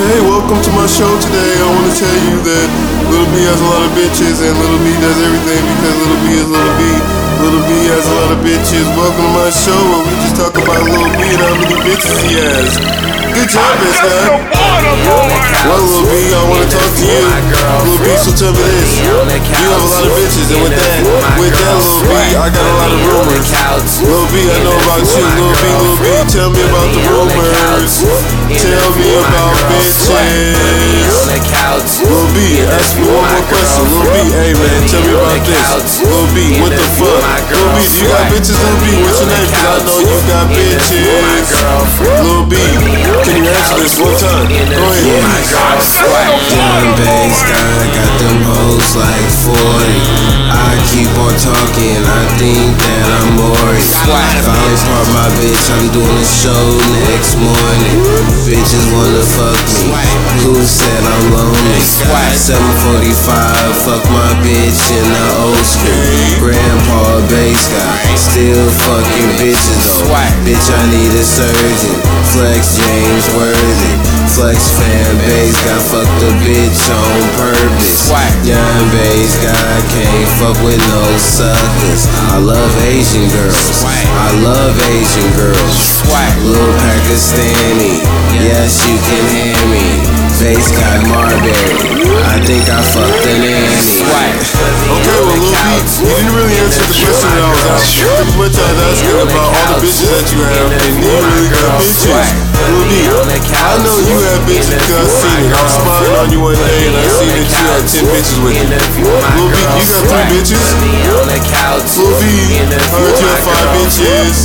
Hey, welcome to my show today. I want to tell you that Lil B has a lot of bitches and Lil B does everything because Lil B is Lil B. Lil B has a lot of bitches. Welcome to my show where we just talk about Lil B and how many bitches he has. Good job, this guy. Well, Lil B, I want to talk to you. Lil B, so tell me this. You have a lot of bitches, and with that, Lil B, I got a lot of rumors. Lil B, I know about you. Lil B, tell me about the rumors. Tell me about bitches. Lil B, ask me one more question. Lil B, hey man, tell me about this. Lil B, what the fuck? Lil B, do you got bitches? Lil B, what's your name? Cause I know you got bitches. Lil B, can you answer this one time? Go ahead. Young bass guy got them hoes like 40. I keep on talking, I think that I'm Maury. Finally part my bitch, I'm doing a show next morning. Bitches wanna fuck me, who said I'm lonely? 745, fuck my bitch in the old school. Grandpa bass guy, still fucking bitches though. Bitch, I need a surgeon. Flex James Worthy, Flex fan bass guy, fuck the bitch on purpose. Young bass guy can't fuck with no suckers. I love Asian girls, I love Asian girls. Little Pakistani, yes you can hear me. Bass guy Marbury, I think I fucked the nanny. Okay, well Lil B, you didn't really answer the question that I was asking. Pretty much I was asking about all the bitches that you have, and you really got bitches. Lil B, I know you have bitches because I seen it. I was smiling on you one day and I seen that you had 10 bitches with you. Lil B, you got 3 bitches? Lil B, I heard you have 5 bitches.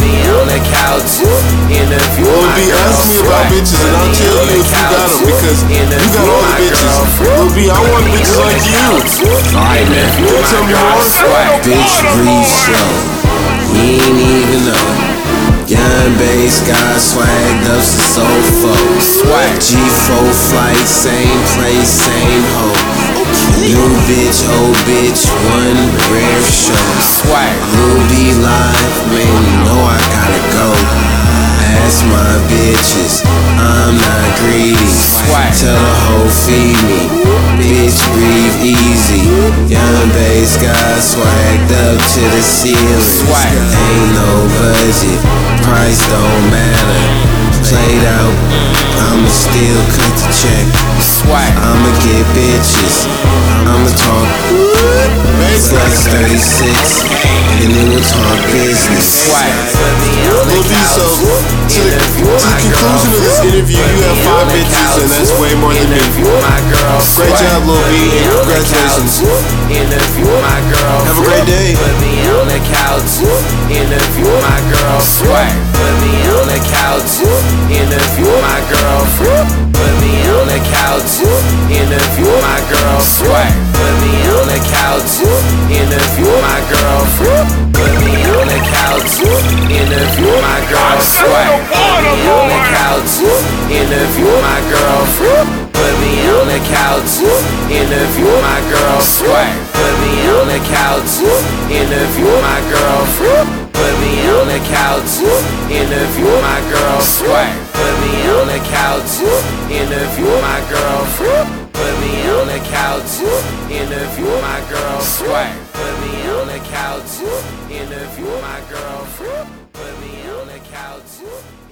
Lil B, ask me about bitches and I'll tell you if you got them because you got all the bitches. Lil B, I want bitches like you. Alright man, Can you tell me more? bitch breathe slow, you ain't even know. Young bass guy swagged up some soul G4 flight, same place, same hoe. New bitch, old bitch, one rare show. Lil B live, man, you know I gotta go. Ask my bitches, I'm not greedy. Tell the hoe feed me, bitch breathe easy. Young bass guy swagged up to the ceiling. Ain't no budget, price don't matter. Played out, I'ma still cut the check. I'ma get bitches, I'ma talk Flex 36, and then we'll talk business. Lil B, so to the conclusion of this interview, you have 5 bitches, and that's way more than me. Great job, Lil B, and congratulations. Have a great day. Put me on the couch, interview my girlfriend. Put me on the couch, interview my girlfriend. Put me on the couch, interview my girlfriend. Put me on the couch, interview my girlfriend. Put me on the couch, interview my girlfriend. Put me on the couch, interview my girlfriend. Put me on the couch, interview my girlfriend. Put me on the couch, interview my girlfriend. Put me on the couch, interview my girlfriend. Put me on the couch, interview my girlfriend. Put me on the couch, interview my girlfriend. Put me on the couch, interview my girlfriend. Put me on the couch.